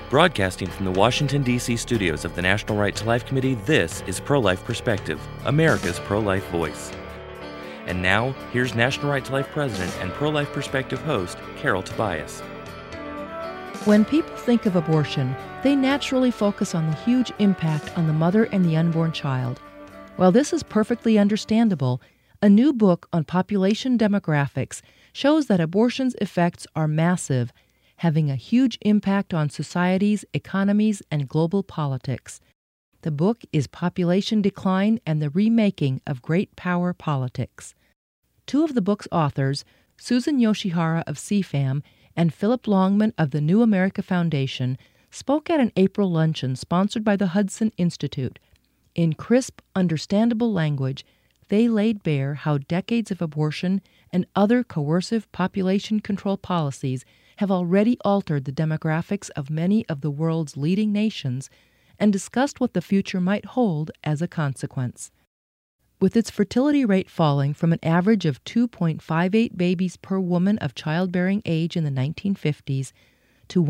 Broadcasting from the Washington, D.C. studios of the National Right to Life Committee, this is Pro-Life Perspective, America's pro-life voice. And now, here's National Right to Life President and Pro-Life Perspective host, Carol Tobias. When people think of abortion, they naturally focus on the huge impact on the mother and the unborn child. While this is perfectly understandable, a new book on population demographics shows that abortion's effects are massive, having a huge impact on societies, economies, and global politics. The book is Population Decline and the Remaking of Great Power Politics. Two of the book's authors, Susan Yoshihara of CFAM and Philip Longman of the New America Foundation, spoke at an April luncheon sponsored by the Hudson Institute. In crisp, understandable language, they laid bare how decades of abortion and other coercive population control policies have already altered the demographics of many of the world's leading nations and discussed what the future might hold as a consequence. With its fertility rate falling from an average of 2.58 babies per woman of childbearing age in the 1950s to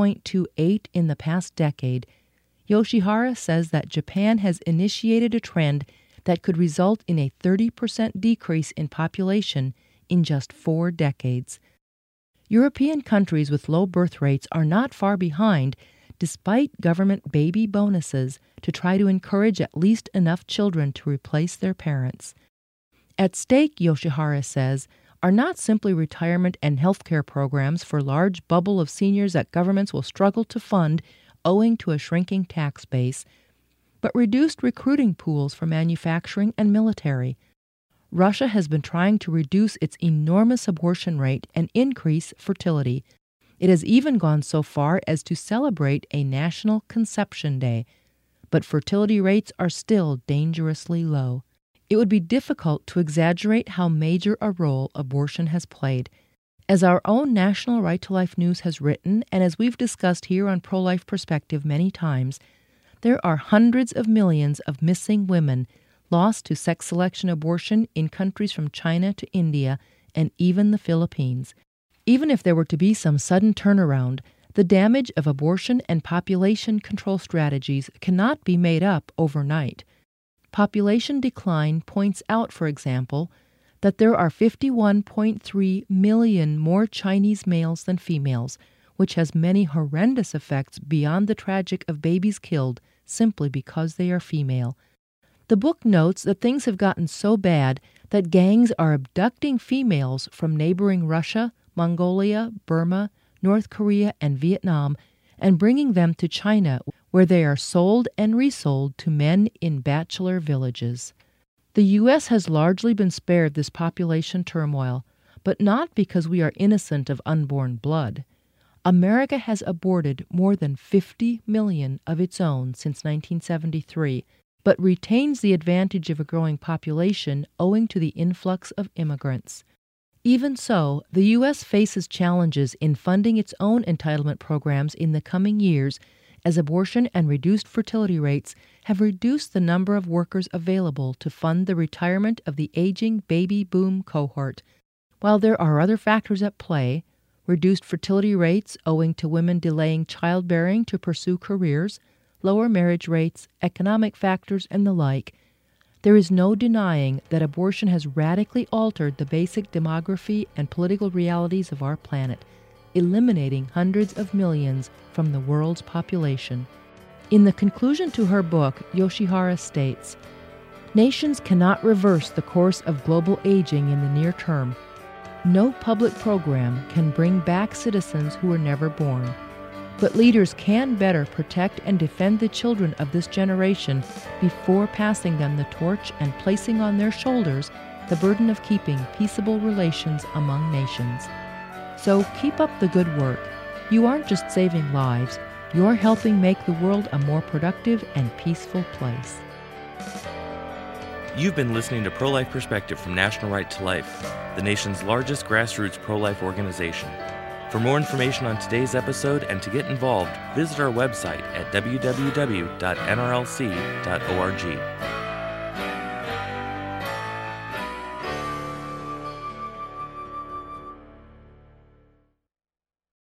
1.28 in the past decade, Yoshihara says that Japan has initiated a trend that could result in a 30% decrease in population in just 4 decades. European countries with low birth rates are not far behind, despite government baby bonuses to try to encourage at least enough children to replace their parents. At stake, Yoshihara says, are not simply retirement and health care programs for large bubble of seniors that governments will struggle to fund owing to a shrinking tax base, but reduced recruiting pools for manufacturing and military. Russia has been trying to reduce its enormous abortion rate and increase fertility. It has even gone so far as to celebrate a National Conception Day, but fertility rates are still dangerously low. It would be difficult to exaggerate how major a role abortion has played. As our own National Right to Life News has written, and as we've discussed here on Pro-Life Perspective many times, there are hundreds of millions of missing women lost to sex selection abortion in countries from China to India and even the Philippines. Even if there were to be some sudden turnaround, the damage of abortion and population control strategies cannot be made up overnight. Population decline points out, for example, that there are 51.3 million more Chinese males than females, which has many horrendous effects beyond the tragic of babies killed simply because they are female. The book notes that things have gotten so bad that gangs are abducting females from neighboring Russia, Mongolia, Burma, North Korea, and Vietnam and bringing them to China, where they are sold and resold to men in bachelor villages. The U.S. has largely been spared this population turmoil, but not because we are innocent of unborn blood. America has aborted more than 50 million of its own since 1973, but retains the advantage of a growing population owing to the influx of immigrants. Even so, the U.S. faces challenges in funding its own entitlement programs in the coming years, as abortion and reduced fertility rates have reduced the number of workers available to fund the retirement of the aging baby boom cohort. While there are other factors at play, reduced fertility rates owing to women delaying childbearing to pursue careers, lower marriage rates, economic factors, and the like, there is no denying that abortion has radically altered the basic demography and political realities of our planet, eliminating hundreds of millions from the world's population. In the conclusion to her book, Yoshihara states, "Nations cannot reverse the course of global aging in the near term. No public program can bring back citizens who were never born. But leaders can better protect and defend the children of this generation before passing them the torch and placing on their shoulders the burden of keeping peaceable relations among nations. So keep up the good work. You aren't just saving lives, you're helping make the world a more productive and peaceful place." You've been listening to Pro-Life Perspective from National Right to Life, the nation's largest grassroots pro-life organization. For more information on today's episode and to get involved, visit our website at www.nrlc.org.